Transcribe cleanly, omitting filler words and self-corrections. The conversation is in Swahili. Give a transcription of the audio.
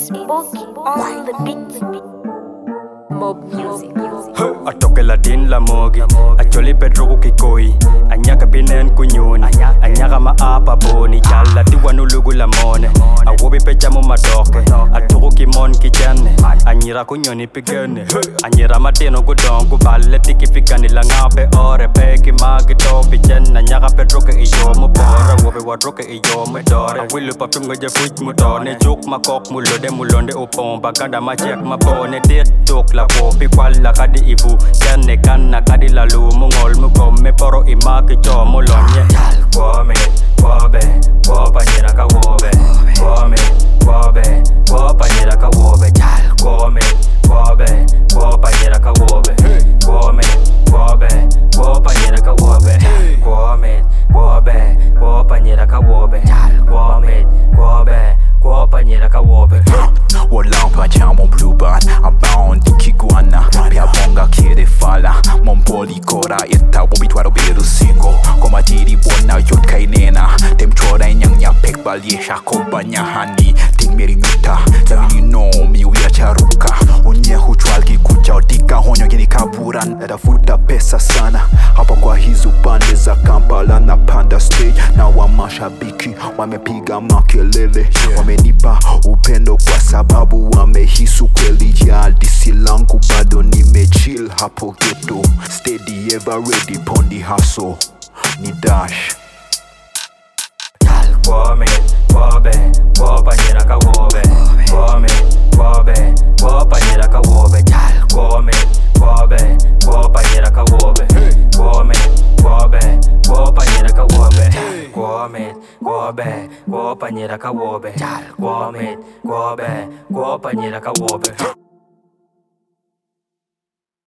It's Bookie on the beat. Mob music. Atoke Latin la mogi Acholi Pedro kikoi Anyaka binen kunyoni Anyaka maapa boni Jala tiwa nulugu la mone Awobi pecha mu madoke Atuku kimon kichene Anyira kunyoni pigene Anyira matino kudongu Bale tiki fikani la ngape ore Peki magi topi chen Anyaka Pedro ke iyo mubora Wobi wadroke iyo medore Wilu pa fingo je fuit mudone Juk makok mulode mulonde upomba Kanda machek mabone Dit tuk la wopi Kwala kadi ivu Jane kana kadi la lumu Ngol mugome poro imaki cho mulonye Kwame, kwabe, kwapa nyira ka wobe Kwame, kwabe, kwapa nyira ka wobe Kwame, kwabe, kwapa nyira ka wobe Kwame, kwabe, kwapa nyira ka wobe Kwame, kwabe, kwapa nyira ka wobe Kwame, kwabe, kwapa nyira ka wobe Walampa cha mon bluebird Abound di kiguana Pia bonga kere fala Mon poli kora ita Wobi twaro beru singo Koma diri bona yot kainena Tem chora inyang nya pek balye Shakoba nya hani Ting meri nyuta Zamini no mi uya charuka Unye huchwal kikucha Otika honyo gini kaburan Natafuta pesa sana Hapa kwa hizo pande za Kampala na panda stage Na wa mashabiki wamepiga makelele Wamenipa upendo kwa sababu wamehisu kweli ya disi langu bado nimechill hapo ghetto Steady ever ready pondi hustle ni dash Kwame, kwabe, kwapa nyira ka wobe Kwame, kwabe, kwapa nyira ka wobe Kwame, kwabe, kwapa nyira ka wobe Kwame, kwabe, kwapa nyira ka wobe Kwame, kwabe, kwapa nyira ka wobe Kwame, kwabe, kwapa nyira ka wobe